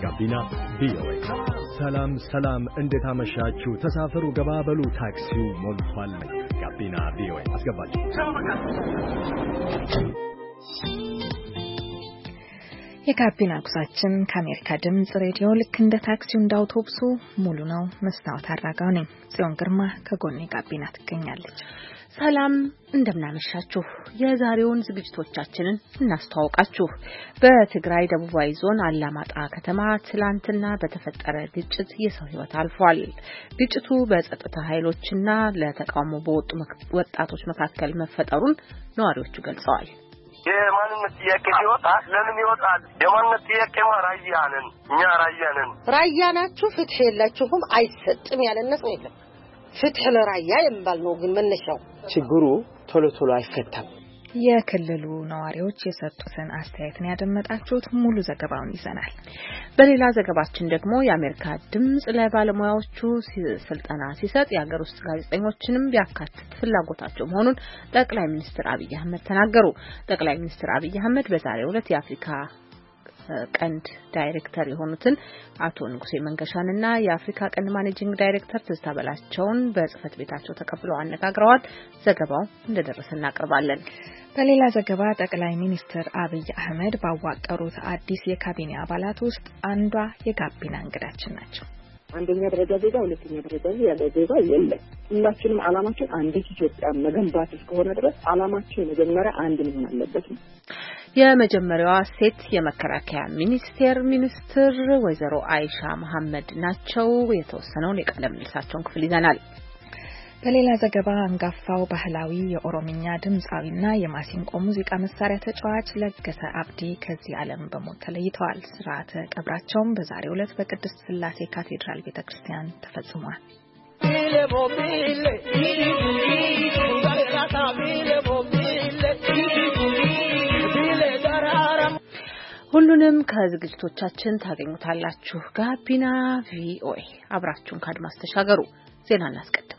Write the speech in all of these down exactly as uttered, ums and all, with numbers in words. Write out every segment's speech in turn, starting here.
ጋቢና ቪኦኤ። ሰላም ሰላም፣ እንዴት አመሻችሁ? ተሳፈሩ፣ ገባበሉ፣ ታክሲው ሞልቷል። ጋቢና ቪኦኤ አስገባችሁ። የጋቢና ጉዟችን ከአሜሪካ ድምጽ ሬዲዮ ልክ እንደ ታክሲው እንደ አውቶቡሱ ሙሉ ነው። መስታወት አራጋው ነኝ። ጽዮን ግርማ ከጎኔ ጋቢና ትገኛለች። ሰላም እንደምናመሻችሁ። የዛሬውን ዝግጅቶቻችንን እናስተዋውቃችሁ። በትግራይ ደቡባዊ ዞን አላማጣ ከተማ ትላንትና በተፈጠረ ግጭት የሰው ሕይወት አልፏል። ግጭቱ በጸጥታ ኃይሎችና ለተቃውሞ በወጡ ወጣቶች መካከል መፈጠሩን ነዋሪዎቹ ገልጸዋል። የማንነት ጥያቄ ሲወጣ ለምን ይወጣል? የማንነት ጥያቄማ ራያ ነን፣ እኛ ራያ ነን። ራያ ናችሁ፣ ፍትህ የላችሁም፣ አይሰጥም ያለነት ነው የለም። ፍትህ ለራያ የሚባል ነው ግን መነሻው። ችግሩ ቶሎ ቶሎ አይፈታም። የክልሉ ነዋሪዎች የሰጡትን አስተያየትን ያደመጣችሁት። ሙሉ ዘገባውን ይዘናል። በሌላ ዘገባችን ደግሞ የአሜሪካ ድምጽ ለባለሙያዎቹ ስልጠና ሲሰጥ የሀገር ውስጥ ጋዜጠኞችንም ቢያካትት ፍላጎታቸው መሆኑን ጠቅላይ ሚኒስትር አብይ አህመድ ተናገሩ። ጠቅላይ ሚኒስትር አብይ አህመድ በዛሬው ዕለት የአፍሪካ ቀንድ ዳይሬክተር የሆኑትን አቶ ንጉሴ መንገሻንና የአፍሪካ ቀንድ ማኔጂንግ ዳይሬክተር ትዝታ በላቸውን በጽህፈት ቤታቸው ተቀብለው አነጋግረዋል። ዘገባው እንደደረሰ እናቀርባለን። በሌላ ዘገባ ጠቅላይ ሚኒስትር አብይ አህመድ ባዋቀሩት አዲስ የካቢኔ አባላት ውስጥ አንዷ የጋቢና እንግዳችን ናቸው። አንደኛ ደረጃ ዜጋ፣ ሁለተኛ ደረጃ ዜጋ የለም። ሁላችንም አላማችን አንዲት ኢትዮጵያ መገንባት እስከሆነ ድረስ አላማችን መጀመሪያ አንድ መሆን አለበት ነው። የመጀመሪያዋ ሴት የመከላከያ ሚኒስቴር ሚኒስትር ወይዘሮ አይሻ መሐመድ ናቸው። የተወሰነውን የቃለ ምልልሳቸውን ክፍል ይዘናል። በሌላ ዘገባ አንጋፋው ባህላዊ የኦሮምኛ ድምጻዊና የማሲንቆ ሙዚቃ መሳሪያ ተጫዋች ለገሰ አብዲ ከዚህ ዓለም በሞት ተለይተዋል። ስርዓተ ቀብራቸውም በዛሬው ዕለት በቅድስት ስላሴ ካቴድራል ቤተክርስቲያን ተፈጽሟል። ሁሉንም ከዝግጅቶቻችን ታገኙታላችሁ። ጋቢና ቪኦኤ አብራችሁን ከአድማስ ተሻገሩ። ዜና እናስቀድም።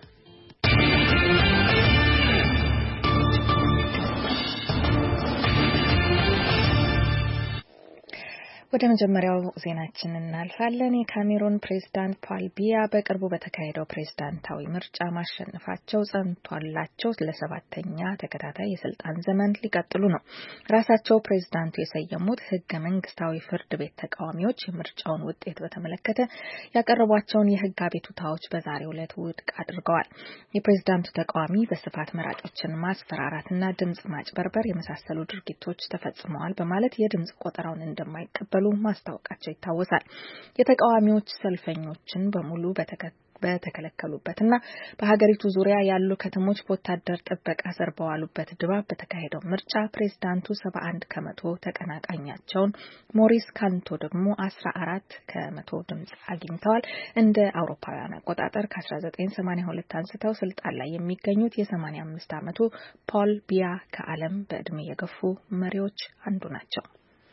ወደ መጀመሪያው ዜናችን እናልፋለን። የካሜሩን ፕሬዝዳንት ፖል ቢያ በቅርቡ በተካሄደው ፕሬዝዳንታዊ ምርጫ ማሸነፋቸው ጸንቷላቸው ለሰባተኛ ተከታታይ የስልጣን ዘመን ሊቀጥሉ ነው። ራሳቸው ፕሬዝዳንቱ የሰየሙት ህገ መንግስታዊ ፍርድ ቤት ተቃዋሚዎች የምርጫውን ውጤት በተመለከተ ያቀረቧቸውን የህግ አቤቱታዎች በዛሬው ዕለት ውድቅ አድርገዋል። የፕሬዝዳንቱ ተቃዋሚ በስፋት መራጮችን ማስፈራራትና ድምጽ ማጭበርበር የመሳሰሉ ድርጊቶች ተፈጽመዋል በማለት የድምጽ ቆጠራውን እንደማይቀበሉ ማስታወቃቸው ይታወሳል። የተቃዋሚዎች ሰልፈኞችን በሙሉ በተከለከሉበትና በሀገሪቱ ዙሪያ ያሉ ከተሞች በወታደር ጥበቃ ስር በዋሉበት ድባብ በተካሄደው ምርጫ ፕሬዝዳንቱ ሰባ አንድ ከመቶ ተቀናቃኛቸውን ሞሪስ ካንቶ ደግሞ አስራ አራት ከመቶ ድምጽ አግኝተዋል። እንደ አውሮፓውያን አቆጣጠር ከአስራ ዘጠኝ ሰማንያ ሁለት አንስተው ስልጣን ላይ የሚገኙት የሰማንያ አምስት ዓመቱ ፖል ቢያ ከዓለም በእድሜ የገፉ መሪዎች አንዱ ናቸው።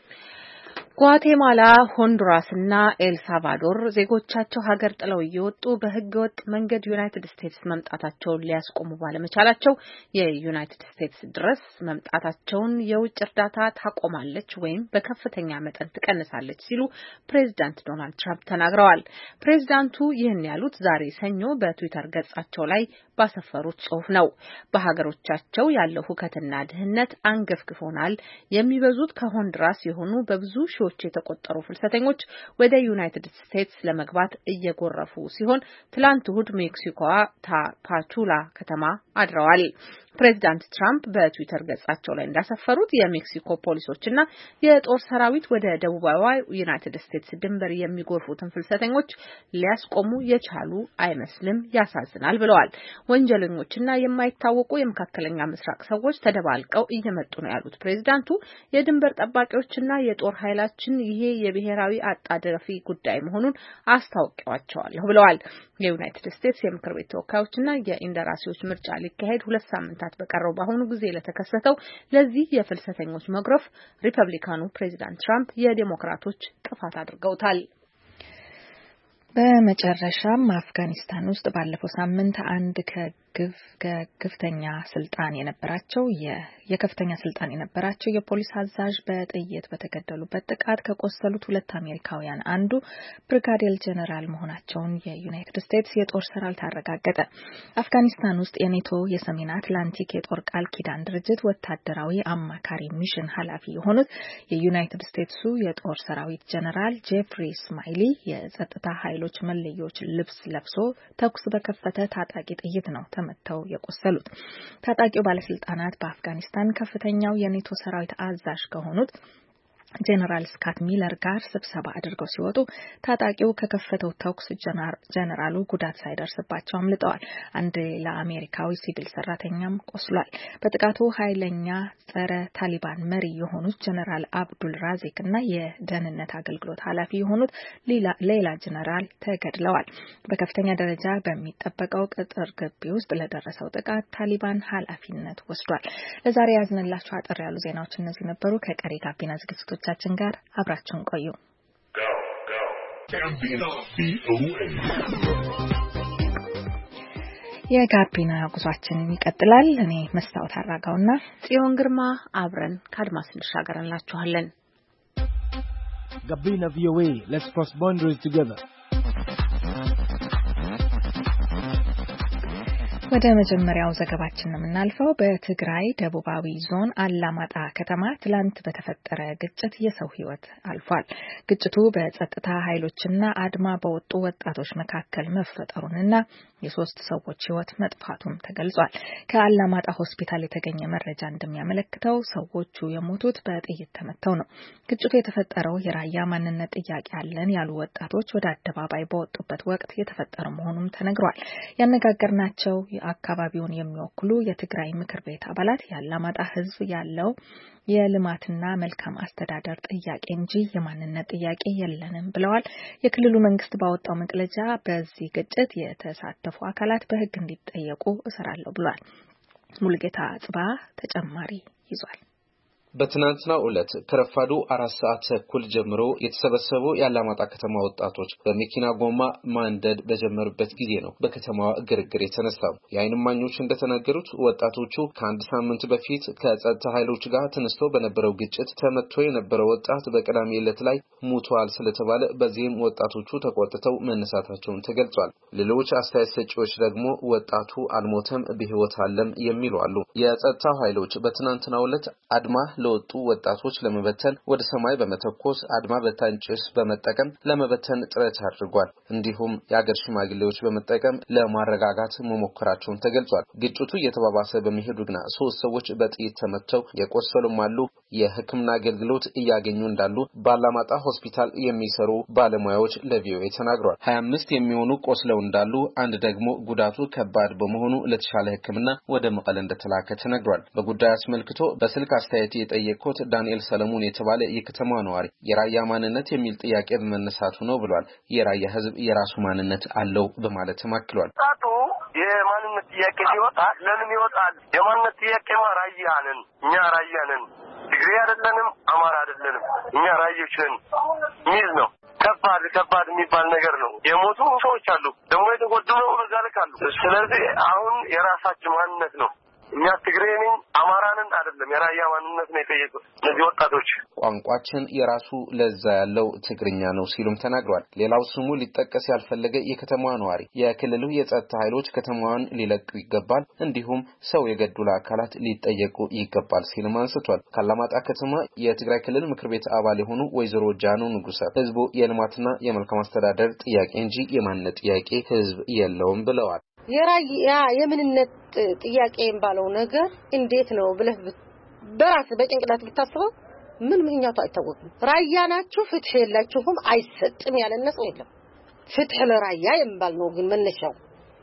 ጓቴማላ፣ ሆንዱራስና ኤል ሳልቫዶር ዜጎቻቸው ሀገር ጥለው እየወጡ በህገወጥ መንገድ ዩናይትድ ስቴትስ መምጣታቸውን ሊያስቆሙ ባለመቻላቸው የዩናይትድ ስቴትስ ድረስ መምጣታቸውን የውጭ እርዳታ ታቆማለች ወይም በከፍተኛ መጠን ትቀንሳለች ሲሉ ፕሬዚዳንት ዶናልድ ትራምፕ ተናግረዋል። ፕሬዚዳንቱ ይህን ያሉት ዛሬ ሰኞ በትዊተር ገጻቸው ላይ ባሰፈሩት ጽሑፍ ነው። በሀገሮቻቸው ያለው ሁከትና ድህነት አንገፍግፎናል። የሚበዙት ከሆንዱራስ የሆኑ በብዙ ሺዎች የተቆጠሩ ፍልሰተኞች ወደ ዩናይትድ ስቴትስ ለመግባት እየጎረፉ ሲሆን ትላንት እሁድ ሜክሲኮዋ ታፓቹላ ከተማ አድረዋል። ፕሬዚዳንት ትራምፕ በትዊተር ገጻቸው ላይ እንዳሰፈሩት የሜክሲኮ ፖሊሶችና የጦር ሰራዊት ወደ ደቡባዊ ዩናይትድ ስቴትስ ድንበር የሚጎርፉትን ፍልሰተኞች ሊያስቆሙ የቻሉ አይመስልም፣ ያሳዝናል ብለዋል። ወንጀለኞችና የማይታወቁ የመካከለኛ ምስራቅ ሰዎች ተደባልቀው እየመጡ ነው ያሉት ፕሬዚዳንቱ የድንበር ጠባቂዎችና የጦር ኃይላችን ይሄ የብሔራዊ አጣዳፊ ጉዳይ መሆኑን አስታውቀዋቸዋለሁ ብለዋል። የዩናይትድ ስቴትስ የምክር ቤት ተወካዮችና የኢንደራሲዎች ምርጫ ሊካሄድ ሁለት ሳምንታት በቀረው በአሁኑ ጊዜ ለተከሰተው ለዚህ የፍልሰተኞች መግረፍ ሪፐብሊካኑ ፕሬዚዳንት ትራምፕ የዴሞክራቶች ጥፋት አድርገውታል። በመጨረሻም አፍጋኒስታን ውስጥ ባለፈው ሳምንት አንድ ከከፍተኛ ስልጣን የነበራቸው የከፍተኛ ስልጣን የነበራቸው የፖሊስ አዛዥ በጥይት በተገደሉበት ጥቃት ከቆሰሉት ሁለት አሜሪካውያን አንዱ ብሪጋዴር ጀነራል መሆናቸውን የዩናይትድ ስቴትስ የጦር ሰራዊት አረጋገጠ። አፍጋኒስታን ውስጥ የኔቶ የሰሜን አትላንቲክ የጦር ቃል ኪዳን ድርጅት ወታደራዊ አማካሪ ሚሽን ኃላፊ የሆኑት የዩናይትድ ስቴትሱ የጦር ሰራዊት ጀነራል ጄፍሪ ስማይሊ የጸጥታ ኃይሎች መለዮች ልብስ ለብሶ ተኩስ በከፈተ ታጣቂ ጥይት ነው ተመተው የቆሰሉት። ታጣቂው ባለስልጣናት በአፍጋኒስታን ከፍተኛው የኔቶ ሰራዊት አዛዥ ከሆኑት ጀነራል ስካት ሚለር ጋር ስብሰባ አድርገው ሲወጡ ታጣቂው ከከፈተው ተኩስ ጀነራሉ ጉዳት ሳይደርስባቸው አምልጠዋል። አንድ ለአሜሪካዊ ሲቪል ሰራተኛም ቆስሏል። በጥቃቱ ኃይለኛ ጸረ ታሊባን መሪ የሆኑት ጀነራል አብዱል ራዚክ እና የደህንነት አገልግሎት ኃላፊ የሆኑት ሌላ ጀነራል ተገድለዋል። በከፍተኛ ደረጃ በሚጠበቀው ቅጥር ግቢ ውስጥ ለደረሰው ጥቃት ታሊባን ኃላፊነት ወስዷል። ለዛሬ ያዝንላችሁ አጠር ያሉ ዜናዎች እነዚህ ነበሩ። ከቀሪ ጋቢና ዝግጅቶች ቻችን ጋር አብራችሁን ቆዩ። የጋቢና ጉዟችን ይቀጥላል። እኔ መስታወት አራጋውና ጽዮን ግርማ አብረን ከአድማስ እንሻገርላችኋለን። ጋቢና ቪኦኤ let's cross boundaries together. ወደ መጀመሪያው ዘገባችን የምናልፈው በትግራይ ደቡባዊ ዞን አላማጣ ከተማ ትላንት በተፈጠረ ግጭት የሰው ሕይወት አልፏል። ግጭቱ በጸጥታ ኃይሎችና አድማ በወጡ ወጣቶች መካከል መፈጠሩንና የሶስት ሰዎች ሕይወት መጥፋቱም ተገልጿል። ከአላማጣ ሆስፒታል የተገኘ መረጃ እንደሚያመለክተው ሰዎቹ የሞቱት በጥይት ተመተው ነው። ግጭቱ የተፈጠረው የራያ ማንነት ጥያቄ አለን ያሉ ወጣቶች ወደ አደባባይ በወጡበት ወቅት የተፈጠረ መሆኑም ተነግሯል። ያነጋገርናቸው አካባቢውን የሚወክሉ የትግራይ ምክር ቤት አባላት የአላማጣ ሕዝብ ያለው የልማትና መልካም አስተዳደር ጥያቄ እንጂ የማንነት ጥያቄ የለንም ብለዋል። የክልሉ መንግስት ባወጣው መግለጫ በዚህ ግጭት የተሳተፉ አካላት በሕግ እንዲጠየቁ እሰራለሁ ብሏል። ሙልጌታ ጽባ ተጨማሪ ይዟል። በትናንትናው ዕለት ከረፋዱ አራት ሰዓት ተኩል ጀምሮ የተሰበሰቡ የአላማጣ ከተማ ወጣቶች በመኪና ጎማ ማንደድ በጀመሩበት ጊዜ ነው በከተማዋ ግርግር የተነሳው። የዓይን እማኞች እንደተናገሩት ወጣቶቹ ከአንድ ሳምንት በፊት ከጸጥታ ኃይሎች ጋር ተነስቶ በነበረው ግጭት ተመቶ የነበረው ወጣት በቀዳሚ ዕለት ላይ ሙቷል ስለተባለ በዚህም ወጣቶቹ ተቆጥተው መነሳታቸውን ተገልጿል። ሌሎች አስተያየት ሰጪዎች ደግሞ ወጣቱ አልሞተም በሕይወት አለም የሚሉ አሉ። የጸጥታ ኃይሎች በትናንትናው ዕለት አድማ ለወጡ ወጣቶች ለመበተን ወደ ሰማይ በመተኮስ አድማ በታኝ ጭስ በመጠቀም ለመበተን ጥረት አድርጓል። እንዲሁም የአገር ሽማግሌዎች በመጠቀም ለማረጋጋት መሞከራቸውን ተገልጿል። ግጭቱ እየተባባሰ በመሄዱ ግና ሶስት ሰዎች በጥይት ተመተው የቆሰሉም አሉ። የሕክምና አገልግሎት እያገኙ እንዳሉ በአላማጣ ሆስፒታል የሚሰሩ ባለሙያዎች ለቪኦኤ ተናግረዋል። ሀያ አምስት የሚሆኑ ቆስለው እንዳሉ፣ አንድ ደግሞ ጉዳቱ ከባድ በመሆኑ ለተሻለ ሕክምና ወደ መቀለ እንደተላከ ተነግሯል። በጉዳዩ አስመልክቶ በስልክ አስተያየት የጠየቁት ዳንኤል ሰለሞን የተባለ የከተማ ነዋሪ የራያ ማንነት የሚል ጥያቄ በመነሳቱ ነው ብሏል። የራያ ሕዝብ የራሱ ማንነት አለው በማለት ተማክሏል። ታቱ የማንነት ጥያቄ ሲወጣ ለምን ይወጣል? የማንነት ጥያቄማ ራያ ነን፣ እኛ ራያ ነን፣ ትግሬ አይደለንም፣ አማራ አይደለንም፣ እኛ ራዮች ነን ሚል ነው። ከባድ ከባድ የሚባል ነገር ነው። የሞቱ ሰዎች አሉ፣ ደግሞ የተጎዱ ነው በዛ ልክ አሉ። ስለዚህ አሁን የራሳችን ማንነት ነው። እኛ ትግሬ ነን አማራ ነን አይደለም፣ የራያ ማንነት ነው የጠየቁት እነዚህ ወጣቶች። ቋንቋችን የራሱ ለዛ ያለው ትግርኛ ነው ሲሉም ተናግሯል። ሌላው ስሙ ሊጠቀስ ያልፈለገ የከተማዋ ነዋሪ የክልሉ የጸጥታ ኃይሎች ከተማዋን ሊለቁ ይገባል፣ እንዲሁም ሰው የገደሉ አካላት ሊጠየቁ ይገባል ሲልም አንስቷል። ካላማጣ ከተማ የትግራይ ክልል ምክር ቤት አባል የሆኑ ወይዘሮ ጃኑ ንጉሳ ህዝቡ የልማትና የመልካም አስተዳደር ጥያቄ እንጂ የማንነት ጥያቄ ህዝብ የለውም ብለዋል። የራያ የምንነት ጥያቄ የሚባለው ነገር እንዴት ነው ብለህ በራስ በጭንቅላት ብታስበው ምን ምክንያቱ አይታወቅም። ራያ ናችሁ ፍትህ የላችሁም አይሰጥም ያለነ ሰው የለም። ፍትህ ለራያ የሚባል ነው ግን መነሻው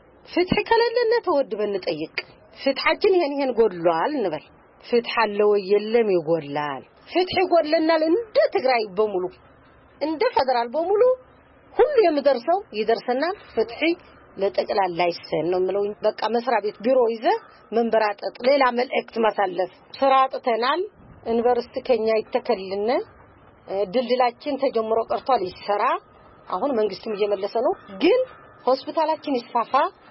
ፍትህ ከሌለና ተወድበን እንጠይቅ። ፍትሃችን ይሄን ይሄን ጎድሏል እንበል። ፍትህ አለ ወይ የለም ይጎድላል። ፍትህ ይጎድለናል እንደ ትግራይ በሙሉ እንደ ፌደራል በሙሉ ሁሉ የሚደርሰው ይደርሰናል። ፍትህ ለጠቅላላ ይሰን ነው ምለው። በቃ መስሪያ ቤት ቢሮ ይዘ መንበራጠጥ ሌላ መልእክት ማሳለፍ ስራ አጥተናል። ዩኒቨርሲቲ ከኛ ይተከልልና ድልድላችን ተጀምሮ ቀርቷል ይሰራ። አሁን መንግስትም እየመለሰ ነው። ግን ሆስፒታላችን ይስፋፋ፣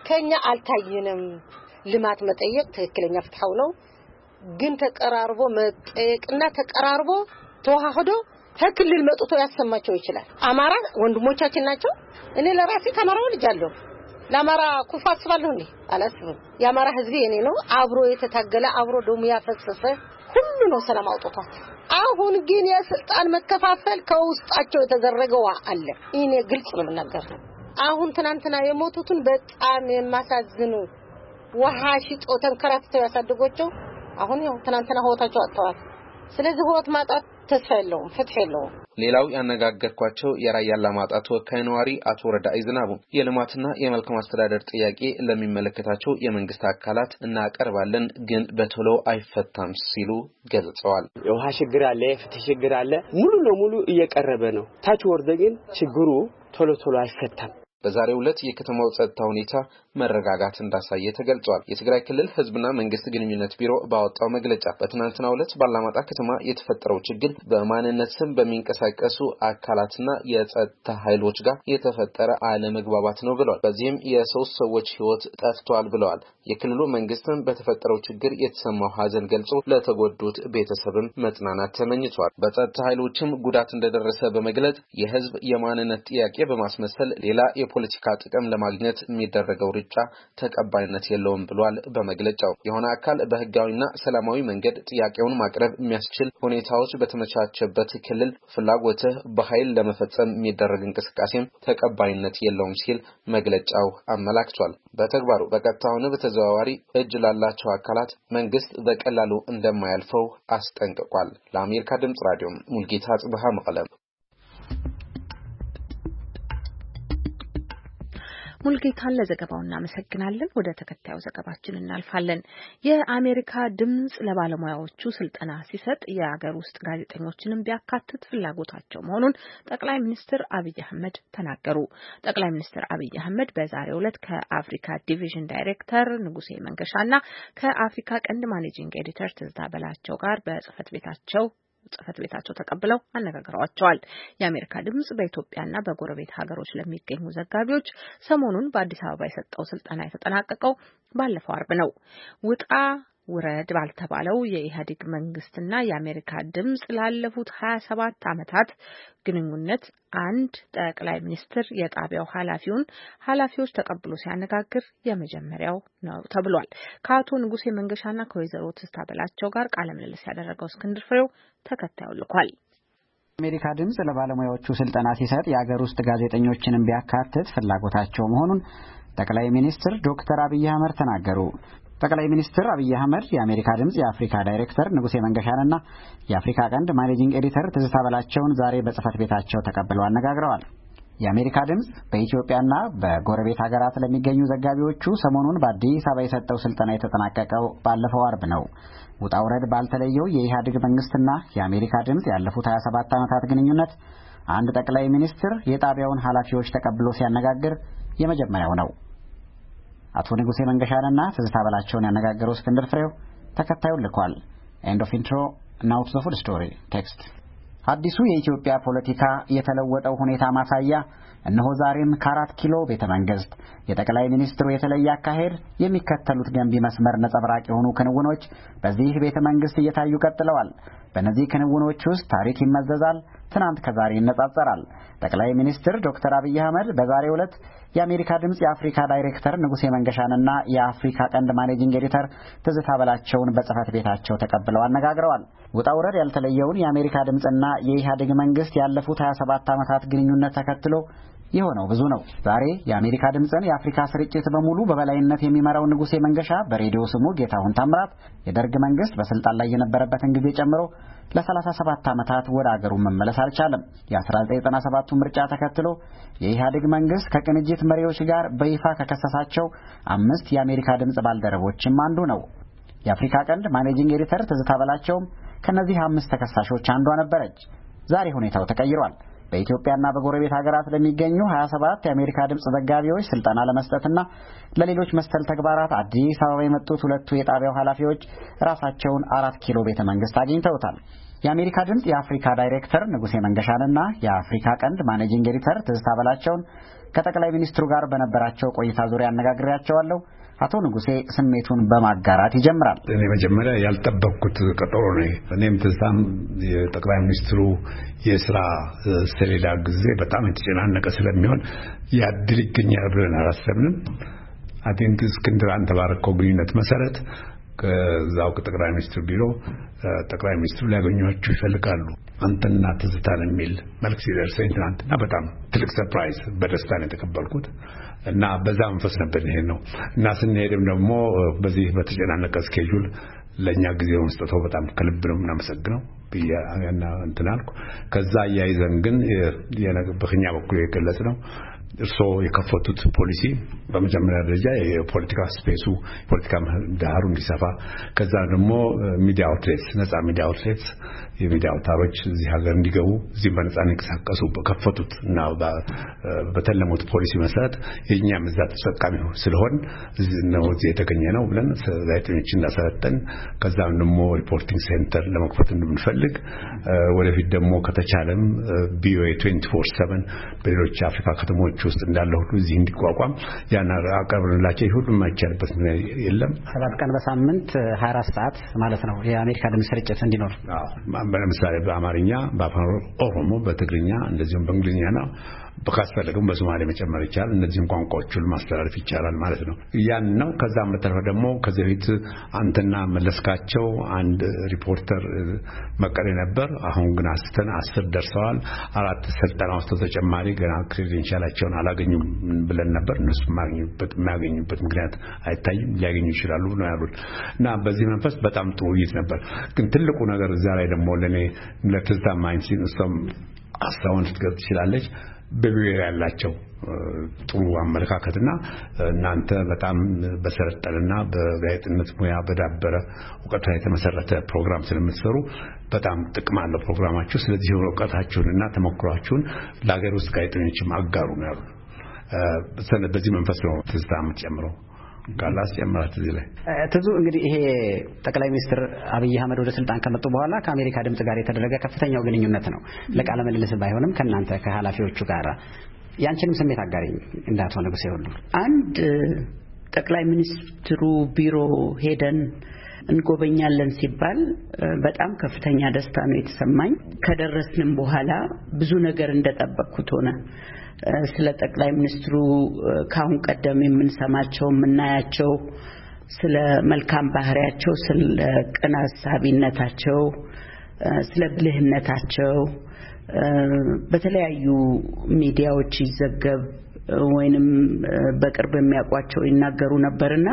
ከኛ አልታየንም ልማት መጠየቅ ትክክለኛ ፍትሃው ነው ግን ተቀራርቦ መጠየቅና ተቀራርቦ ተዋህዶ ከክልል መጥቶ ያሰማቸው ይችላል አማራ ወንድሞቻችን ናቸው እኔ ለራሴ ከአማራው ልጅ አለው ለአማራ ኩፋ አስባለሁ እንዴ አላስብም የአማራ ህዝብ የኔ ነው አብሮ የተታገለ አብሮ ደሙ ያፈሰሰ ሁሉ ነው ሰላም አውጥቷል አሁን ግን የስልጣን መከፋፈል ከውስጣቸው የተደረገው አለ እኔ ግልጽ ነው ነገር አሁን ትናንትና የሞቱትን በጣም የማሳዝኑ ወሃሺ ጦተን ከራፍተው ያሳደጎቸው አሁን ያው ትናንትና ህይወታቸው አጥተዋል ስለዚህ ህይወት ማጣት ተስፋ የለውም ፍትህ የለውም ሌላው ያነጋገርኳቸው የራያ አላማጣ ተወካይ ነዋሪ አቶ ረዳኢ ዝናቡ የልማትና የመልካም አስተዳደር ጥያቄ ለሚመለከታቸው የመንግስት አካላት እናቀርባለን ግን በቶሎ አይፈታም ሲሉ ገልጸዋል የውሃ ችግር አለ ፍትህ ችግር አለ ሙሉ ለሙሉ እየቀረበ ነው ታች ወርደ ግን ችግሩ ቶሎ ቶሎ አይፈታም በዛሬው ዕለት የከተማው ጸጥታ ሁኔታ መረጋጋት እንዳሳየ ተገልጿል የትግራይ ክልል ህዝብና መንግስት ግንኙነት ቢሮ ባወጣው መግለጫ በትናንትናው ዕለት ባላማጣ ከተማ የተፈጠረው ችግር በማንነት ስም በሚንቀሳቀሱ አካላትና የጸጥታ ኃይሎች ጋር የተፈጠረ አለመግባባት ነው ብለዋል በዚህም የሶስት ሰዎች ህይወት ጠፍቷል ብለዋል የክልሉ መንግስትም በተፈጠረው ችግር የተሰማው ሀዘን ገልጾ ለተጎዱት ቤተሰብም መጽናናት ተመኝቷል በጸጥታ ኃይሎችም ጉዳት እንደደረሰ በመግለጽ የህዝብ የማንነት ጥያቄ በማስመሰል ሌላ የፖለቲካ ጥቅም ለማግኘት የሚደረገው ርጫ ተቀባይነት የለውም ብሏል በመግለጫው የሆነ አካል በህጋዊና ሰላማዊ መንገድ ጥያቄውን ማቅረብ የሚያስችል ሁኔታዎች በተመቻቸበት ክልል ፍላጎትህ በኃይል ለመፈጸም የሚደረግ እንቅስቃሴም ተቀባይነት የለውም ሲል መግለጫው አመላክቷል በተግባሩ በቀጥታ ሆነ በተዘዋዋሪ እጅ ላላቸው አካላት መንግስት በቀላሉ እንደማያልፈው አስጠንቅቋል ለአሜሪካ ድምጽ ራዲዮ ሙልጌታ ጽብሃ መቀለም ሙልጌታን ለዘገባው እናመሰግናለን ወደ ተከታዩ ዘገባችን እናልፋለን የአሜሪካ ድምጽ ለባለሙያዎቹ ስልጠና ሲሰጥ የሀገር ውስጥ ጋዜጠኞችንም ቢያካትት ፍላጎታቸው መሆኑን ጠቅላይ ሚኒስትር አብይ አህመድ ተናገሩ ጠቅላይ ሚኒስትር አብይ አህመድ በዛሬው ዕለት ከአፍሪካ ዲቪዥን ዳይሬክተር ንጉሴ መንገሻና ከአፍሪካ ቀንድ ማኔጂንግ ኤዲተር ትዝታ በላቸው ጋር በጽህፈት ቤታቸው ጽህፈት ቤታቸው ተቀብለው አነጋግረዋቸዋል የአሜሪካ ድምጽ በኢትዮጵያና በጎረቤት ሀገሮች ለሚገኙ ዘጋቢዎች ሰሞኑን በአዲስ አበባ የሰጠው ስልጠና የተጠናቀቀው ባለፈው አርብ ነው ውጣ ውረድ ባልተባለው የኢህአዴግ መንግስትና የአሜሪካ ድምጽ ላለፉት ሀያ ሰባት ዓመታት ግንኙነት አንድ ጠቅላይ ሚኒስትር የጣቢያው ኃላፊውን ኃላፊዎች ተቀብሎ ሲያነጋግር የመጀመሪያው ነው ተብሏል ከአቶ ንጉሴ መንገሻና ከወይዘሮ ትዝታ በላቸው ጋር ቃለ ምልልስ ያደረገው እስክንድር ፍሬው ተከታዩ ልኳል አሜሪካ ድምጽ ለባለሙያዎቹ ስልጠና ሲሰጥ የሀገር ውስጥ ጋዜጠኞችንም ቢያካትት ፍላጎታቸው መሆኑን ጠቅላይ ሚኒስትር ዶክተር አብይ አህመድ ተናገሩ ጠቅላይ ሚኒስትር አብይ አህመድ የአሜሪካ ድምጽ የአፍሪካ ዳይሬክተር ንጉሴ መንገሻንና የአፍሪካ ቀንድ ማኔጂንግ ኤዲተር ትዝታ በላቸውን ዛሬ በጽህፈት ቤታቸው ተቀብለው አነጋግረዋል የአሜሪካ ድምጽ በኢትዮጵያና በጎረቤት ሀገራት ለሚገኙ ዘጋቢዎቹ ሰሞኑን በአዲስ አበባ የሰጠው ስልጠና የተጠናቀቀው ባለፈው አርብ ነው ውጣ ውረድ ባልተለየው የኢህአዴግ መንግስትና የአሜሪካ ድምጽ ያለፉት ሀያ ሰባት ዓመታት ግንኙነት አንድ ጠቅላይ ሚኒስትር የጣቢያውን ኃላፊዎች ተቀብሎ ሲያነጋግር የመጀመሪያው ነው አቶ ንጉሴ መንገሻንና ትዝታ በላቸውን ያነጋገረው እስክንድር ፍሬው ተከታዩን ልኳል ኤንድ ኦፍ ኢንትሮ ናው ቱ ዘ ፉል ስቶሪ ቴክስት አዲሱ የኢትዮጵያ ፖለቲካ የተለወጠው ሁኔታ ማሳያ እነሆ ዛሬም ከአራት ኪሎ ቤተ መንግስት የጠቅላይ ሚኒስትሩ የተለየ አካሄድ የሚከተሉት ገንቢ መስመር ነጸብራቅ የሆኑ ክንውኖች በዚህ ቤተ መንግስት እየታዩ ቀጥለዋል በእነዚህ ክንውኖች ውስጥ ታሪክ ይመዘዛል ትናንት ከዛሬ ይነጻጸራል ጠቅላይ ሚኒስትር ዶክተር አብይ አህመድ በዛሬው ዕለት የአሜሪካ ድምጽ የአፍሪካ ዳይሬክተር ንጉሴ መንገሻንና የአፍሪካ ቀንድ ማኔጂንግ ኤዲተር ትዝታ በላቸውን በጽህፈት ቤታቸው ተቀብለው አነጋግረዋል ውጣ ውረድ ያልተለየውን የአሜሪካ ድምጽና የኢህአዴግ መንግስት ያለፉት ሀያ ሰባት ዓመታት ግንኙነት ተከትሎ የሆነው ብዙ ነው ዛሬ የአሜሪካ ድምጽን የአፍሪካ ስርጭት በሙሉ በበላይነት የሚመራው ንጉሴ መንገሻ በሬዲዮ ስሙ ጌታሁን ታምራት የደርግ መንግስት በስልጣን ላይ የነበረበትን ጊዜ ጨምሮ ለሰላሳ ሰባት ዓመታት ወደ አገሩ መመለስ አልቻለም የ1997ቱ ምርጫ ተከትሎ የኢህአዴግ መንግስት ከቅንጅት መሪዎች ጋር በይፋ ከከሰሳቸው አምስት የአሜሪካ ድምጽ ባልደረቦችም አንዱ ነው የአፍሪካ ቀንድ ማኔጂንግ ኤዲተር ትዝታ በላቸውም ከነዚህ አምስት ተከሳሾች አንዷ ነበረች ዛሬ ሁኔታው ተቀይሯል በኢትዮጵያና በጎረቤት ሀገራት ለሚገኙ ሀያ ሰባት የአሜሪካ ድምጽ ዘጋቢዎች ስልጠና ለመስጠትና ለሌሎች መሰል ተግባራት አዲስ አበባ የመጡት ሁለቱ የጣቢያው ኃላፊዎች ራሳቸውን አራት ኪሎ ቤተ መንግስት አግኝተውታል የአሜሪካ ድምጽ የአፍሪካ ዳይሬክተር ንጉሴ መንገሻንና የአፍሪካ ቀንድ ማኔጂንግ ኤዲተር ትዝታ በላቸውን ከጠቅላይ ሚኒስትሩ ጋር በነበራቸው ቆይታ ዙሪያ አነጋግሬያቸዋለሁ። አቶ ንጉሴ ስሜቱን በማጋራት ይጀምራል። እኔ መጀመሪያ ያልጠበቅኩት ቀጠሮ ነው። እኔም ትዝታም የጠቅላይ ሚኒስትሩ የሥራ ሰሌዳ ጊዜ በጣም የተጨናነቀ ስለሚሆን ያድል ይገኛል ብለን አላሰብንም። አይ ቲንክ እስክንድር አንተ ባረከው ግንኙነት መሰረት ከዛው ከጠቅላይ ሚኒስትሩ ቢሮ ጠቅላይ ሚኒስትሩ ሊያገኟችሁ ይፈልጋሉ አንተና ትዝታን የሚል መልክ ሲደርሰኝ ትናንትና በጣም ትልቅ ሰርፕራይዝ በደስታ ነው የተቀበልኩት እና በዛ መንፈስ ነበር ይሄ ነው እና ስንሄድም ደግሞ በዚህ በተጨናነቀ ስኬጁል ለኛ ጊዜ መስጠቱ በጣም ከልብ ነው እናመሰግነው በያና እንትናልኩ ከዛ ያይዘን ግን የነገበኛ በኩል የገለጽ ነው እርሶ የከፈቱት ፖሊሲ በመጀመሪያ ደረጃ የፖለቲካ ስፔሱ ፖለቲካ ምህዳሩ እንዲሰፋ ከዛ ደግሞ ሚዲያ አውትሌትስ ነፃ ሚዲያ አውትሌትስ የሚዲያ አውታሮች እዚህ ሀገር እንዲገቡ እዚህ በነፃ እንዲንቀሳቀሱ በከፈቱት እና በተለሙት ፖሊሲ መሰረት የኛም እዛ ተጠቃሚ ስለሆን እዚህ ነው እዚህ የተገኘ ነው ብለን ጋዜጠኞችን እንዳሰረተን ከዛም ደግሞ ሪፖርቲንግ ሴንተር ለመክፈት እንደምንፈልግ ወደፊት ደግሞ ከተቻለም ቢኦኤ twenty four seven በሌሎች አፍሪካ ከተሞች ውስጥ እንዳለው ሁሉ እዚህ እንዲቋቋም ያን አቀርብንላቸው ሁሉም ማይቻልበት የለም ሰባት ቀን በሳምንት twenty four ሰዓት ማለት ነው የአሜሪካ ድምጽ ስርጭት እንዲኖር አዎ በመሳሪያ በአማርኛ በአፋን ኦሮሞ በትግርኛ እንደዚሁም በእንግሊዝኛ ነው በካስፈለገም በሶማሌ መጨመር ይቻላል እነዚህን ቋንቋዎችን ማስተላለፍ ይቻላል ማለት ነው ያን ነው ከዛም በተረፈ ደግሞ ከዚህ በፊት አንተና መለስካቸው አንድ ሪፖርተር መቀሌ ነበር አሁን ግን አስተን አስር ደርሰዋል አራት ስልጠና ውስጥ ተጨማሪ ገና ክሬዴንሻላቸውን አላገኙም ብለን ነበር እነሱ ማግኘት ማግኘት ምክንያት አይታይም ሊያገኙ ይችላሉ ነው ያሉት እና በዚህ መንፈስ በጣም ጥሩ ውይይት ነበር ግን ትልቁ ነገር እዛ ላይ ደግሞ ለኔ ለትዝታ ማይንሲን እሷም አሳውን ትገብ ትችላለች በብሔር ያላቸው ጥሩ አመለካከትና እናንተ በጣም በሰረጠልና በጋዜጠኝነት ሙያ በዳበረ ወቀታ የተመሰረተ ፕሮግራም ስለምትሰሩ በጣም ጥቅም አለው ፕሮግራማችሁ ስለዚህ ወቀታችሁንና ተሞክሯችሁን ለሀገር ውስጥ ጋዜጠኞችም አጋሩ ነው ያሉ በዚህ መንፈስ ነው ትዝታ የምትጨምረው ካላስ ጀምራት እዚህ ላይ ትዙ እንግዲህ ይሄ ጠቅላይ ሚኒስትር አብይ አህመድ ወደ ስልጣን ከመጡ በኋላ ከአሜሪካ ድምጽ ጋር የተደረገ ከፍተኛው ግንኙነት ነው ለቃለ ምልልስ ባይሆንም ከናንተ ከኃላፊዎቹ ጋር ያንቺንም ስሜት አጋሪኝ እንዳትሆነ ንጉሴ ሁሉ አንድ ጠቅላይ ሚኒስትሩ ቢሮ ሄደን እንጎበኛለን ሲባል በጣም ከፍተኛ ደስታ ነው የተሰማኝ ከደረስንም በኋላ ብዙ ነገር እንደጠበቅኩት ሆነ ስለ ጠቅላይ ሚኒስትሩ ካሁን ቀደም የምንሰማቸው የምናያቸው ስለ መልካም ባህሪያቸው ስለ ቅን ሐሳቢነታቸው ስለ ብልህነታቸው በተለያዩ ሚዲያዎች ይዘገብ ወይንም በቅርብ የሚያውቋቸው ይናገሩ ነበርና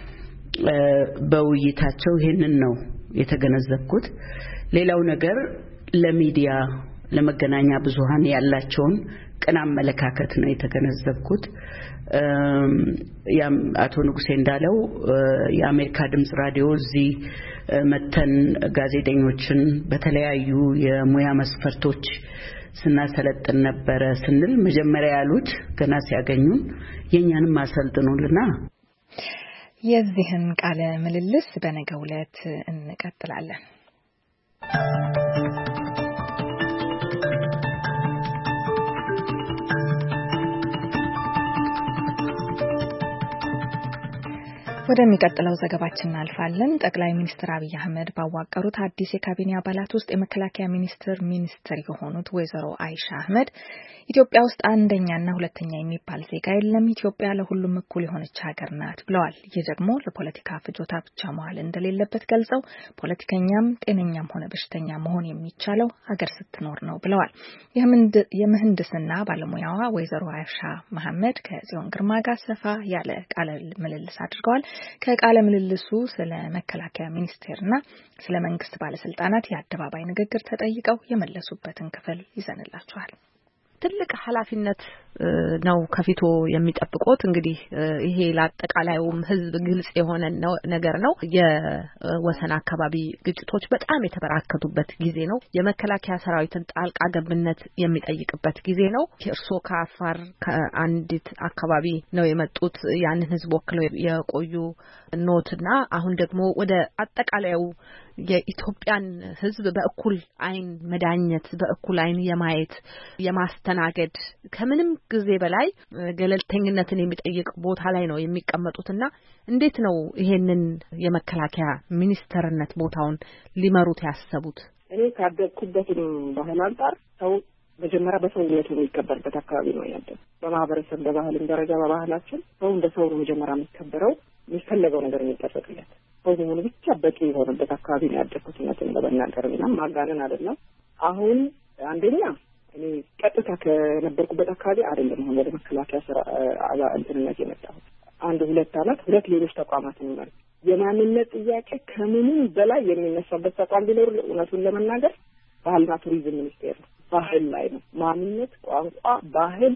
በውይይታቸው ይሄንን ነው የተገነዘብኩት ሌላው ነገር ለሚዲያ ለመገናኛ ብዙሃን ያላቸውን ቅን አመለካከት ነው የተገነዘብኩት ያም አቶ ንጉሴ እንዳለው የአሜሪካ ድምጽ ራዲዮ እዚህ መተን ጋዜጠኞችን በተለያዩ የሙያ መስፈርቶች ስናሰለጥን ነበር ስንል መጀመሪያ ያሉት ገና ሲያገኙን የኛንም አሰልጥኑልና የዚህን ቃለ ምልልስ በነገው ዕለት እንቀጥላለን ወደሚቀጥለው ዘገባችን እናልፋለን ጠቅላይ ሚኒስትር አብይ አህመድ ባዋቀሩት አዲስ የካቢኔ አባላት ውስጥ የመከላከያ ሚኒስትር ሚኒስትር የሆኑት ወይዘሮ አይሻ አህመድ ኢትዮጵያ ውስጥ አንደኛና ሁለተኛ የሚባል ዜጋ የለም ኢትዮጵያ ለሁሉም እኩል የሆነች ሀገር ናት ብለዋል ይህ ደግሞ ለፖለቲካ ፍጆታ ብቻ መዋል እንደሌለበት ገልጸው ፖለቲከኛም ጤነኛም ሆነ በሽተኛ መሆን የሚቻለው ሀገር ስትኖር ነው ብለዋል የምህንድስና ባለሙያዋ ወይዘሮ አይሻ መሐመድ ከጽዮን ግርማ ጋር ሰፋ ያለ ቃለ ምልልስ አድርገዋል ከቃለ ምልልሱ ስለ መከላከያ ሚኒስቴርና ስለ መንግስት ባለስልጣናት የአደባባይ ንግግር ተጠይቀው የመለሱበትን ክፍል ይዘንላችኋል ትልቅ ኃላፊነት ነው ከፊቱ የሚጠብቁት እንግዲህ ይሄ ለአጠቃላዩም ህዝብ ግልጽ የሆነ ነገር ነው የወሰን አካባቢ ግጭቶች በጣም የተበራከቱበት ጊዜ ነው የመከላከያ ሰራዊትን ጣልቃ ገብነት የሚጠይቅበት ጊዜ ነው እርሶ ከአፋር ከአንዲት አካባቢ ነው የመጡት ያንን ህዝብ ወክለው የቆዩ ኖትና አሁን ደግሞ ወደ አጠቃላዩ የኢትዮጵያን ህዝብ በእኩል አይን መዳኘት በእኩል አይን የማየት የማስተናገድ ከምንም ጊዜ በላይ ገለልተኝነትን የሚጠይቅ ቦታ ላይ ነው የሚቀመጡትና እንዴት ነው ይሄንን የመከላከያ ሚኒስተርነት ቦታውን ሊመሩት ያሰቡት? እኔ ካደግኩበት ባህል አንፃር ሰው መጀመሪያ በሰውነቱ የሚከበርበት አካባቢ ነው ያለው። በማህበረሰብ በባህልም ደረጃ በባህላችን ሰው እንደ ሰው ነው መጀመሪያ የሚከበረው፣ የሚፈለገው ነገር የሚጠበቅለት ሰው መሆኑ ብቻ በቂ የሆነበት አካባቢ ነው ያደግኩት። እውነትን ለመናገርና ማጋነን አይደለም። አሁን አንደኛ እኔ ቀጥታ ከነበርኩበት አካባቢ አይደለም አሁን ወደ መከላከያ ስራ እንትንነት የመጣሁት። አንድ ሁለት አመት ሁለት ሌሎች ተቋማትን ነው የማንነት ጥያቄ ከምንም በላይ የሚነሳበት ተቋም ቢኖር እውነቱን ለመናገር ባህልና ቱሪዝም ሚኒስቴር ነው። ባህል ላይ ነው። ማንነት፣ ቋንቋ፣ ባህል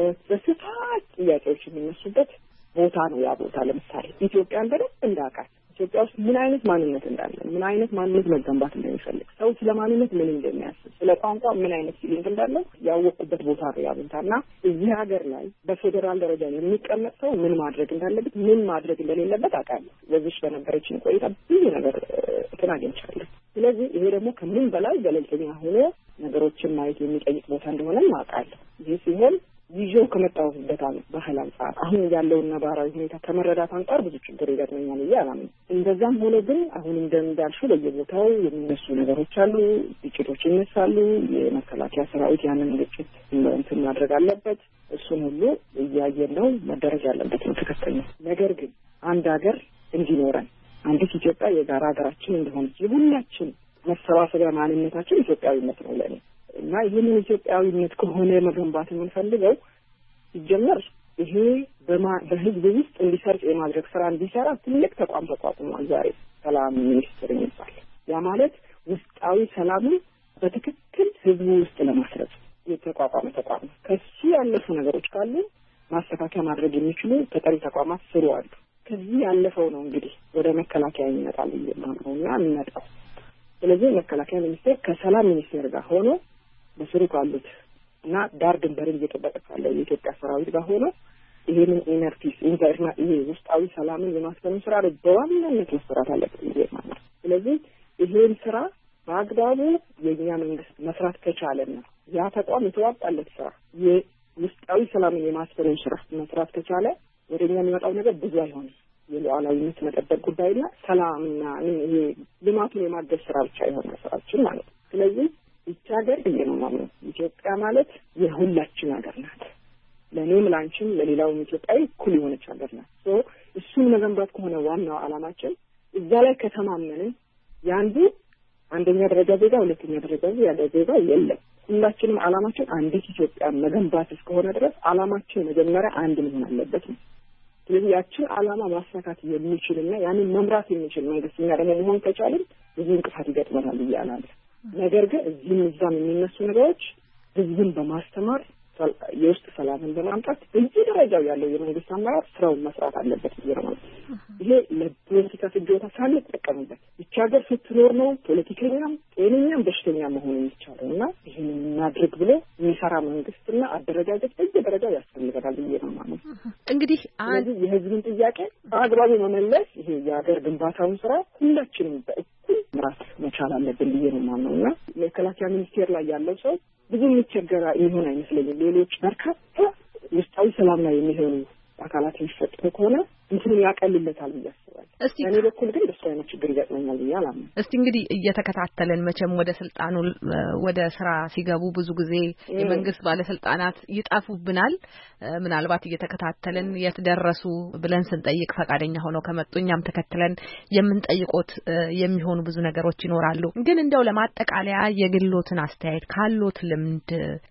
በስፋት ጥያቄዎች የሚነሱበት ቦታ ነው ያ ቦታ። ለምሳሌ ኢትዮጵያን በደንብ እንዳውቃት ኢትዮጵያ ውስጥ ምን አይነት ማንነት እንዳለ፣ ምን አይነት ማንነት መገንባት እንደሚፈልግ፣ ሰው ስለ ማንነት ምን እንደሚያስብ፣ ስለ ቋንቋ ምን አይነት ፊሊንግ እንዳለው ያወቁበት ቦታ ነው ያ ቦታና እዚህ ሀገር ላይ በፌዴራል ደረጃ የሚቀመጥ ሰው ምን ማድረግ እንዳለበት፣ ምን ማድረግ እንደሌለበት አውቃለሁ። በዚህ በነበረችን ቆይታ ብዙ ነገር አግኝቻለሁ። ስለዚህ ይሄ ደግሞ ከምን በላይ ገለልተኛ ሆኖ ነገሮችን ማየት የሚጠይቅ ቦታ እንደሆነ አውቃለሁ። ይህ ሲሆን ይዤው ከመጣሁበት ዓመት ባህል አንጻር አሁን ያለውን ነባራዊ ሁኔታ ከመረዳት አንጻር ብዙ ችግር ይገጥመኛል ብዬ አላምንም። እንደዛም ሆነ ግን አሁን እንደምዳልሽው በየቦታው የሚነሱ ነገሮች አሉ፣ ግጭቶች ይነሳሉ። የመከላከያ ሰራዊት ያንን ግጭት እንትን ማድረግ አለበት። እሱን ሁሉ እያየን ነው። መደረግ ያለበት ነው፣ ትክክል ነው። ነገር ግን አንድ ሀገር እንዲኖረን አንዲት ኢትዮጵያ የጋራ ሀገራችን እንደሆነች የሁላችን መሰባሰቢያ ማንነታችን ኢትዮጵያዊነት ነው ለኔ እና ይህንን ኢትዮጵያዊነት ከሆነ መገንባት የምንፈልገው ሲጀመር ይሄ በህዝብ ውስጥ እንዲሰርጽ የማድረግ ስራ እንዲሰራ ትልቅ ተቋም ተቋቁሟል። ዛሬ ሰላም ሚኒስቴር የሚባል ያ ማለት ውስጣዊ ሰላምን በትክክል ህዝቡ ውስጥ ለማስረጽ የተቋቋመ ተቋም ነው። ከሱ ያለፉ ነገሮች ካሉ ማስተካከያ ማድረግ የሚችሉ ተጠሪ ተቋማት ስሩ አሉ። ከዚህ ያለፈው ነው እንግዲህ ወደ መከላከያ ይመጣል ይማማውና የሚመጣው። ስለዚህ መከላከያ ሚኒስቴር ከሰላም ሚኒስቴር ጋር ሆኖ በስሩ ካሉት እና ዳር ድንበርን እየጠበቀ ካለው የኢትዮጵያ ሰራዊት ጋር ሆኖ ይሄንን ኢነር ፒስ ኢንተርና ይሄ ውስጣዊ ሰላምን የማስፈን ስራ በዋናነት መስራት አለበት ማለት ነው። ስለዚህ ይሄን ስራ በአግባቡ የኛ መንግስት መስራት ከቻለና ያ ተቋም የተዋጣለት ስራ የውስጣዊ ሰላምን የማስፈን ስራ መስራት ከቻለ ወደኛ የሚመጣው ነገር ብዙ አይሆንም። የሉዓላዊነት መጠበቅ ጉዳይና ሰላምና ይሄ ልማቱን የማገዝ ስራ ብቻ ይሆናል ስራችን ማለት ነው። ስለዚህ ይህች ሀገር ነው ማለት ኢትዮጵያ ማለት የሁላችን ሀገር ናት። ለኔም ላንቺም ለሌላውም ኢትዮጵያዊ እኩል የሆነች ሀገር ናት። ሶ እሱን መገንባት ከሆነ ዋናው አላማችን እዛ ላይ ከተማመንን ያንዱ አንደኛ ደረጃ ዜጋ ሁለተኛ ደረጃ ዜጋ የለም። ሁላችንም አላማችን አንዲት ኢትዮጵያ መገንባት እስከሆነ ድረስ አላማችን መጀመሪያ አንድ መሆን አለበት ነው። ስለዚህ ያችን አላማ ማሳካት የሚችልና ያንን መምራት የሚችል መንግስት እኛ ደግሞ መሆን ከቻልን ብዙ እንቅፋት ይገጥመናል ይያላል። ነገር ግን እዚህም እዛም የሚነሱ ነገሮች ህዝብን በማስተማር የውስጥ ሰላምን በማምጣት እዚህ ደረጃው ያለው የመንግስት አመራር ስራውን መስራት አለበት ይላል። ይሄ ለፖለቲካ ፍጆታ ሳንጠቀምበት ብቻ ሀገር ስትኖር ነው ፖለቲከኛም ጤነኛም በሽተኛ መሆን የሚቻለው እና ይሄንን እናድርግ ብሎ የሚሰራ መንግስትና አደረጃጀት በየደረጃው ያስፈልጋል ብዬ ነው ማለት ነው። እንግዲህ አንድ የህዝብን ጥያቄ በአግባቡ መመለስ ይሄ የሀገር ግንባታውን ስራ ሁላችንም በእኩል ምራት መቻል አለብን ብዬ ነው ማለት ነው እና መከላከያ ሚኒስቴር ላይ ያለው ሰው ብዙ የሚቸገር የሚሆን አይመስለኝም። ሌሎች በርካታ ውስጣዊ ሰላም ላይ የሚሆኑ አካላት የሚፈጠሩ ከሆነ እንትኑ ያቀልለታል ብዬ አስባለሁ። እኔ በኩል ግን በሱ አይነት ችግር ይገጥመኛል ብዬ አላምንም። እስቲ እንግዲህ እየተከታተልን መቼም ወደ ስልጣኑ ወደ ስራ ሲገቡ ብዙ ጊዜ የመንግስት ባለስልጣናት ይጣፉብናል። ምናልባት እየተከታተልን የት ደረሱ ብለን ስንጠይቅ ፈቃደኛ ሆነው ከመጡ እኛም ተከትለን የምንጠይቆት የሚሆኑ ብዙ ነገሮች ይኖራሉ። ግን እንደው ለማጠቃለያ የግሎትን አስተያየት ካሎት ልምድ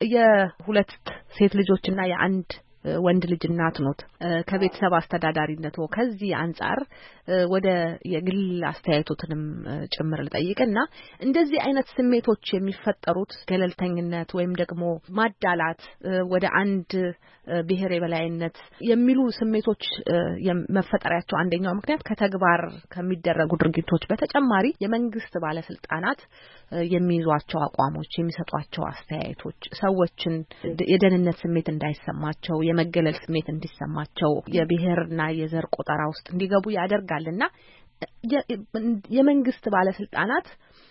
የሁለት ሴት ልጆችና የአንድ ወንድ ልጅ እናት ኖት ከቤተሰብ አስተዳዳሪነቱ ከዚህ አንፃር ወደ የግል አስተያየቶትንም ጭምር ልጠይቅና እንደዚህ አይነት ስሜቶች የሚፈጠሩት ገለልተኝነት ወይም ደግሞ ማዳላት ወደ አንድ ብሔር የበላይነት የሚሉ ስሜቶች መፈጠራቸው አንደኛው ምክንያት ከተግባር ከሚደረጉ ድርጊቶች በተጨማሪ የመንግስት ባለስልጣናት የሚይዟቸው አቋሞች የሚሰጧቸው አስተያየቶች ሰዎችን የደህንነት ስሜት እንዳይሰማቸው የመገለል ስሜት እንዲሰማቸው የብሔርና የዘር ቆጠራ ውስጥ እንዲገቡ ያደርጋልና የመንግስት ባለስልጣናት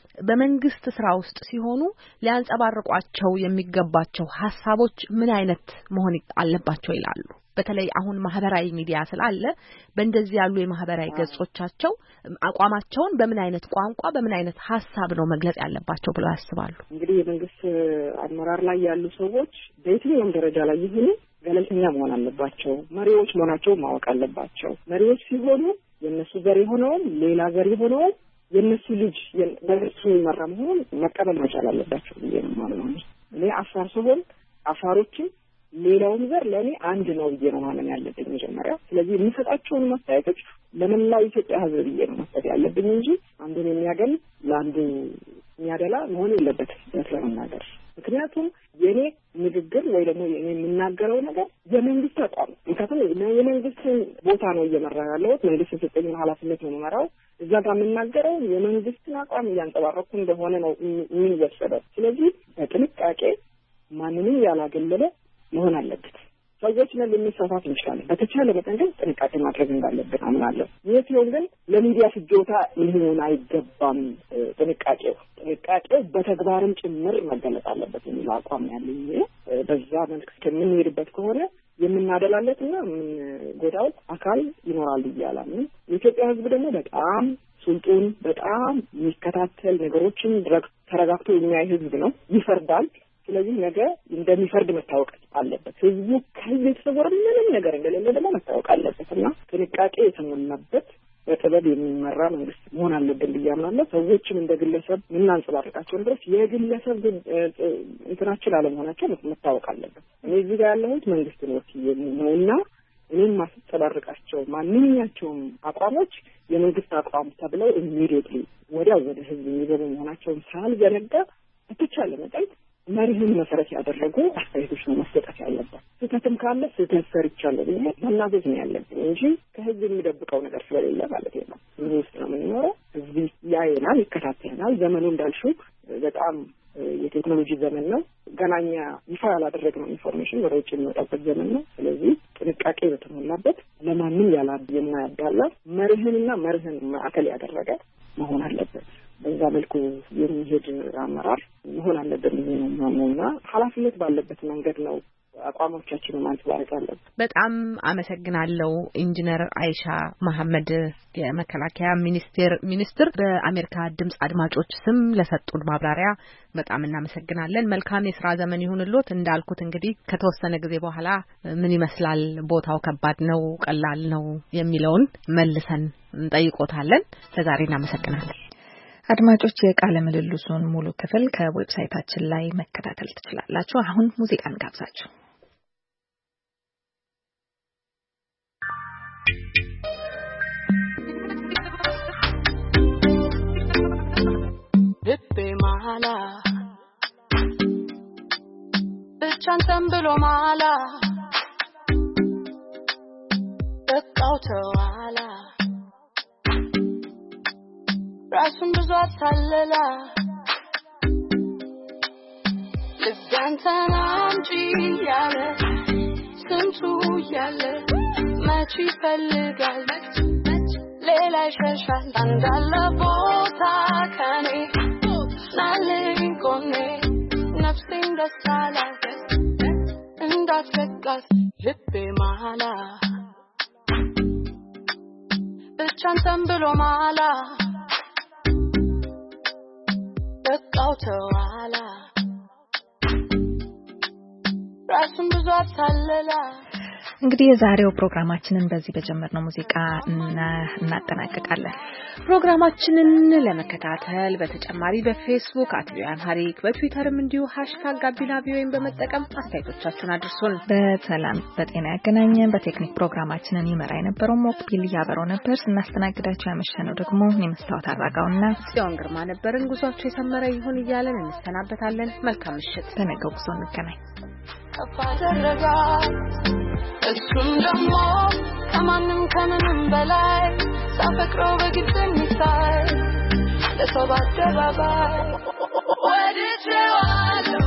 በመንግስት ስራ ውስጥ ሲሆኑ ሊያንጸባርቋቸው የሚገባቸው ሐሳቦች ምን አይነት መሆን አለባቸው ይላሉ? በተለይ አሁን ማህበራዊ ሚዲያ ስላለ በእንደዚህ ያሉ የማህበራዊ ገጾቻቸው አቋማቸውን በምን አይነት ቋንቋ በምን አይነት ሐሳብ ነው መግለጽ ያለባቸው ብለው ያስባሉ? እንግዲህ የመንግስት አመራር ላይ ያሉ ሰዎች በየትኛውም ደረጃ ላይ ይሁኑ ገለልተኛ መሆን አለባቸው። መሪዎች መሆናቸው ማወቅ አለባቸው። መሪዎች ሲሆኑ የነሱ ዘር የሆነውን ሌላ ዘር የሆነውን የነሱ ልጅ በእሱ የሚመራ መሆኑን መቀበል መቻል አለባቸው ብዬ ነው ማለት ነው። እኔ አፋር ስሆን አፋሮችን ሌላውን ዘር ለኔ አንድ ነው ብዬ ነው ማለት ያለብኝ መጀመሪያ። ስለዚህ የሚሰጣቸውን ማስተያየቶች ለመላው ኢትዮጵያ ሕዝብ ብዬ ነው መስጠት ያለብኝ እንጂ አንዱን የሚያገል ለአንዱ የሚያደላ መሆን የለበትም ለመናገር። ምክንያቱም የኔ ንግግር ወይ ደግሞ የኔ የምናገረው ነገር የመንግስት አቋም ምክንያቱም የመንግስትን ቦታ ነው እየመራ ያለው መንግስት የሰጠኝን ኃላፊነት ነው የምመራው። እዛ ጋር የምናገረው የመንግስትን አቋም እያንጸባረኩ እንደሆነ ነው የሚወሰደው። ስለዚህ በጥንቃቄ ማንንም ያላገለለ መሆን አለበት። ሰዎች ነን ልንሳሳት እንችላለን። በተቻለ መጠን ግን ጥንቃቄ ማድረግ እንዳለብን አምናለሁ። ይህ ሲሆን ግን ለሚዲያ ፍጆታ ሊሆን አይገባም። ጥንቃቄው ጥንቃቄው በተግባርም ጭምር መገለጽ አለበት የሚል አቋም ያለኝ። በዛ መልክ እስከምንሄድበት ከሆነ የምናደላለትና የምንጎዳው አካል ይኖራል ይያላል። የኢትዮጵያ ሕዝብ ደግሞ በጣም ስልጡን በጣም የሚከታተል ነገሮችን ተረጋግቶ የሚያይ ሕዝብ ነው። ይፈርዳል። ስለዚህ ነገ እንደሚፈርድ መታወቅ አለበት። ህዝቡ ከህዝብ የተሰወረ ምንም ነገር እንደሌለ ደግሞ መታወቅ አለበት እና ጥንቃቄ የተሞላበት በጥበብ የሚመራ መንግስት መሆን አለብን ብዬ አምናለሁ። ሰዎችም እንደ ግለሰብ የምናንጸባርቃቸውን ድረስ የግለሰብ እንትናችን አለመሆናቸው መታወቅ አለበት። እኔ እዚህ ጋር ያለሁት መንግስትን ወክዬ ነውና እኔም ማስጸባርቃቸው ማንኛቸውም አቋሞች የመንግስት አቋም ተብለው ኢሚዲየትሊ ወዲያው ወደ ህዝብ የሚገቡ መሆናቸውን ሳልዘነጋ በተቻለ መጠን መሪህን መሰረት ያደረጉ አስተያየቶች ነው መሰጠት ያለበት። ስህተትም ካለ ስህተት ሰርቻለሁ ብዬ መናገር ነው ያለብን እንጂ ከህዝብ የሚደብቀው ነገር ስለሌለ ማለት ነው። ህዝብ ውስጥ ነው የምንኖረው። ህዝብ ያየናል፣ ይከታተላል። ዘመኑ እንዳልሽው በጣም የቴክኖሎጂ ዘመን ነው። ገናኛ ይፋ ያላደረግነው ኢንፎርሜሽን ወደ ውጭ የሚወጣበት ዘመን ነው። ስለዚህ ጥንቃቄ በተሞላበት ለማንም ያላ የማያዳላ መርህንና መርህን ማዕከል ያደረገ መሆን አለበት። በዛ መልኩ የሚሄድ አመራር መሆን አለበት ነውና ኃላፊነት ባለበት መንገድ ነው አቋሞቻችንን ማንጸባረቅ አለብን። በጣም አመሰግናለሁ ኢንጂነር አይሻ መሐመድ የመከላከያ ሚኒስቴር ሚኒስትር። በአሜሪካ ድምጽ አድማጮች ስም ለሰጡን ማብራሪያ በጣም እናመሰግናለን። መልካም የሥራ ዘመን ይሁንልዎት። እንዳልኩት እንግዲህ ከተወሰነ ጊዜ በኋላ ምን ይመስላል ቦታው ከባድ ነው ቀላል ነው የሚለውን መልሰን እንጠይቆታለን። ለዛሬ እናመሰግናለን። አድማጮች የቃለ ምልልሱን ሙሉ ክፍል ከዌብሳይታችን ላይ መከታተል ትችላላችሁ። አሁን ሙዚቃን ጋብዛችሁ ልቤ ማላ ብቻን ተንብሎ ማላ በቃው ተዋላ ራሱን ብዙ አታለላ ልቤንተን አምጪ ያለ ስንቱ ያለ መች ይፈልጋል ሌላ ይሸሻል እንዳለ ቦታ ከኔ ናለኝ ቆኔ ነፍሴን ደስ አላት እንዳትፈቃት ልቤ ማላ ብቻን ተንብሎ ማላ በቃው ተዋላ ራሱን ብዙ አታለላ። እንግዲህ የዛሬው ፕሮግራማችንን በዚህ በጀመርነው ሙዚቃ እናጠናቀቃለን። ፕሮግራማችንን ለመከታተል በተጨማሪ በፌስቡክ አት ቪኦኤ አምሃሪክ በትዊተርም እንዲሁ ሃሽታግ ጋቢና ቪኦኤን በመጠቀም አስተያየቶቻችሁን አድርሱን። በሰላም በጤና ያገናኘን። በቴክኒክ ፕሮግራማችንን ይመራ የነበረው ሞክቢል ያበረው ነበር። ስናስተናግዳችሁ ያመሸነው ደግሞ እኔ መስታወት አራጋውና ጽዮን ግርማ ነበርን። ጉዟችሁ የሰመረ ይሁን እያለን እንሰናበታለን። መልካም ምሽት። በነገው ጉዞ እንገናኝ። አፋደረጋ እሱም ደግሞ ከማንም ከምንም በላይ ሳፈቅረው በግልጽ የሚታይ ለሰው በአደባባይ ወድጄዋለሁ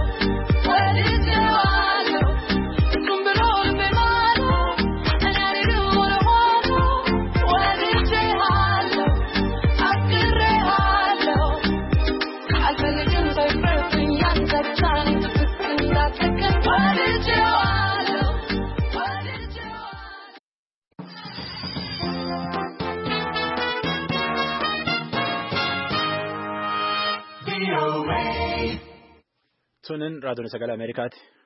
ወድጄዋለሁ እሱም ብሎ ልቤ ማለ እኔ አልሄድም ወደ ኋላ ወድጄሃለሁ አፍቅሬሃለሁ Sunin raadiyoon sagalee Ameerikaati.